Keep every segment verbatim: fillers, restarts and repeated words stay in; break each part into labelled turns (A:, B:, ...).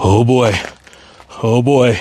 A: Oh boy. Oh boy.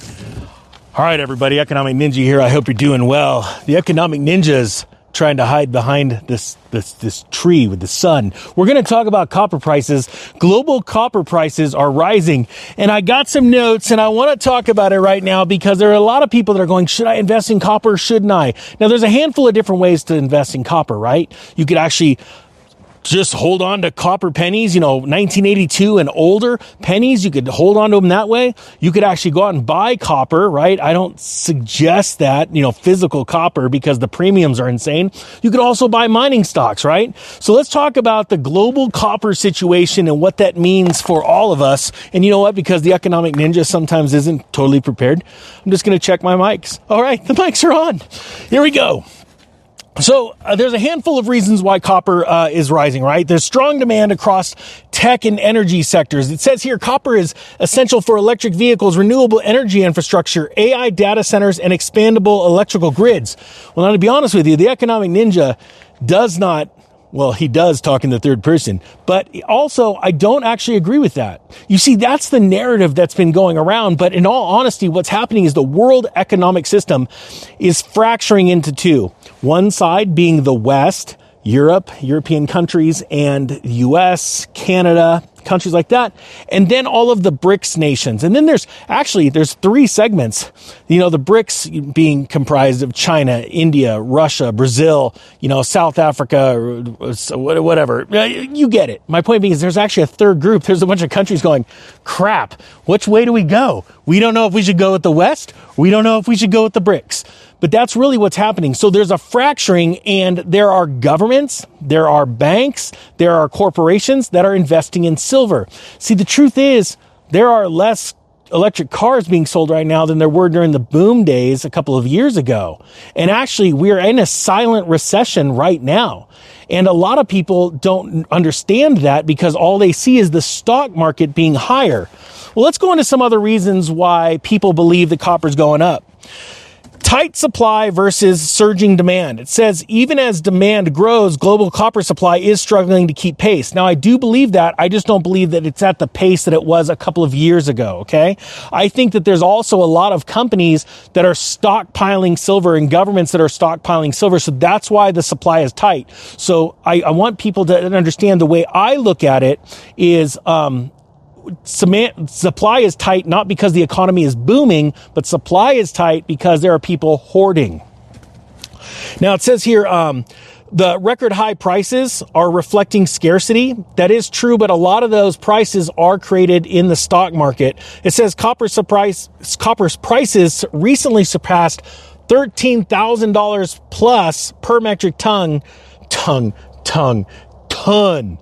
A: All right, everybody. Economic Ninja here. I hope you're doing well. The Economic Ninja's trying to hide behind this this this tree with the sun. We're going to talk about copper prices. Global copper prices are rising, and I got some notes, and I want to talk about it right now because there are a lot of people that are going, should I invest in copper? Shouldn't I? Now, there's a handful of different ways to invest in copper, right? You could actually just hold on to copper pennies, you know, nineteen eighty-two and older pennies. You could hold on to them that way. You could actually go out and buy copper, right? I don't suggest that, you know, physical copper because the premiums are insane. You could also buy mining stocks, right? So let's talk about the global copper situation and what that means for all of us. And you know what? Because the Economic Ninja sometimes isn't totally prepared, I'm just going to check my mics. All right, the mics are on. Here we go. So uh, there's a handful of reasons why copper uh, is rising, right? There's strong demand across tech and energy sectors. It says here copper is essential for electric vehicles, renewable energy infrastructure, A I data centers, and expandable electrical grids. Well, now to be honest with you, the Economic Ninja does not, well, he does talk in the third person, but also I don't actually agree with that. You see, that's the narrative that's been going around. But in all honesty, what's happening is the world economic system is fracturing into two. One side being the West, Europe, European countries, and U S, Canada, countries like that, and then all of the BRICS nations. And then there's actually, there's three segments, you know, the BRICS being comprised of China, India, Russia, Brazil, you know, South Africa, whatever. You get it. My point being is there's actually a third group. There's a bunch of countries going, crap, which way do we go? We don't know if we should go with the West. We don't know if we should go with the BRICS. But that's really what's happening. So there's a fracturing, and there are governments, there are banks, there are corporations that are investing in silver. See, the truth is there are less electric cars being sold right now than there were during the boom days a couple of years ago. And actually, we're in a silent recession right now. And a lot of people don't understand that because all they see is the stock market being higher. Well, let's go into some other reasons why people believe that copper's going up. Tight supply versus surging demand. It says even as demand grows, global copper supply is struggling to keep pace. Now, I do believe that. I just don't believe that it's at the pace that it was a couple of years ago, okay? I think that there's also a lot of companies that are stockpiling silver and governments that are stockpiling silver, so that's why the supply is tight. So I, I want people to understand the way I look at it is um supply is tight not because the economy is booming, but supply is tight because there are people hoarding. Now, it says here, um, the record high prices are reflecting scarcity. That is true, but a lot of those prices are created in the stock market. It says copper surprise, copper's prices recently surpassed thirteen thousand dollars plus per metric ton, ton, ton, ton,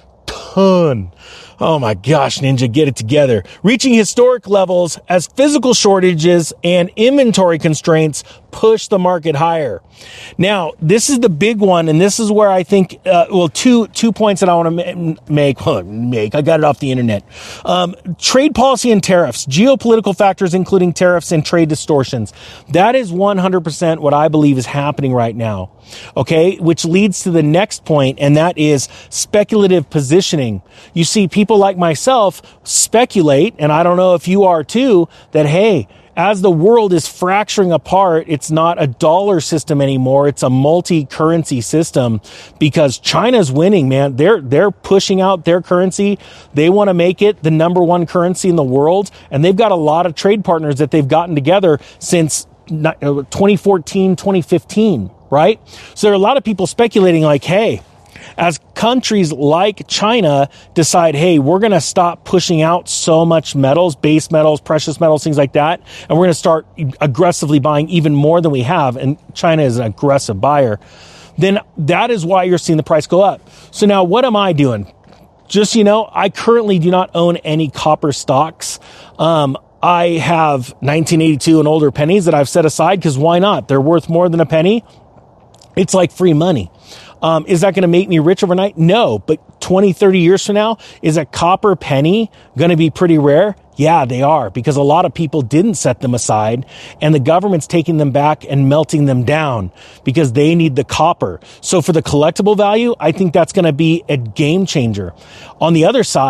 A: ton. Oh my gosh, Ninja, get it together. Reaching historic levels as physical shortages and inventory constraints push the market higher. Now, this is the big one, and this is where I think, uh, well, two two points that I want to ma- make. Well, make. I got it off the internet. Um, trade policy and tariffs, geopolitical factors, including tariffs and trade distortions. That is one hundred percent what I believe is happening right now. Okay, which leads to the next point, and that is speculative positioning. You see, people like myself speculate, and I don't know if you are too, that, hey, as the world is fracturing apart, it's not a dollar system anymore. It's a multi-currency system because China's winning, man. They're, they're pushing out their currency. They want to make it the number one currency in the world. And they've got a lot of trade partners that they've gotten together since twenty fourteen, twenty fifteen, right? So there are a lot of people speculating like, hey, as countries like China decide, hey, we're going to stop pushing out so much metals, base metals, precious metals, things like that, and we're going to start aggressively buying even more than we have, and China is an aggressive buyer, then that is why you're seeing the price go up. So now what am I doing? Just, you know, I currently do not own any copper stocks. Um, I have nineteen eighty-two and older pennies that I've set aside because why not? They're worth more than a penny. It's like free money. Um, is that going to make me rich overnight? No, but twenty, thirty years from now, is a copper penny going to be pretty rare? Yeah, they are, because a lot of people didn't set them aside, and the government's taking them back and melting them down because they need the copper. So for the collectible value, I think that's going to be a game changer. On the other side,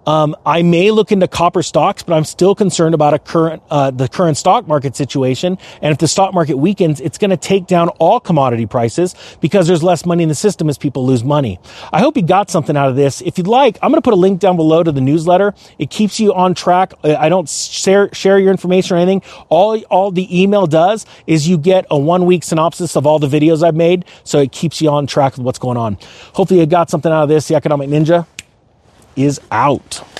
A: Um, I may look into copper stocks, but I'm still concerned about a current, uh, the current stock market situation. And if the stock market weakens, it's going to take down all commodity prices because there's less money in the system as people lose money. I hope you got something out of this. If you'd like, I'm going to put a link down below to the newsletter. It keeps you on track. I don't share, share your information or anything. All, all the email does is you get a one week synopsis of all the videos I've made. So it keeps you on track with what's going on. Hopefully you got something out of this. The Economic Ninja is out.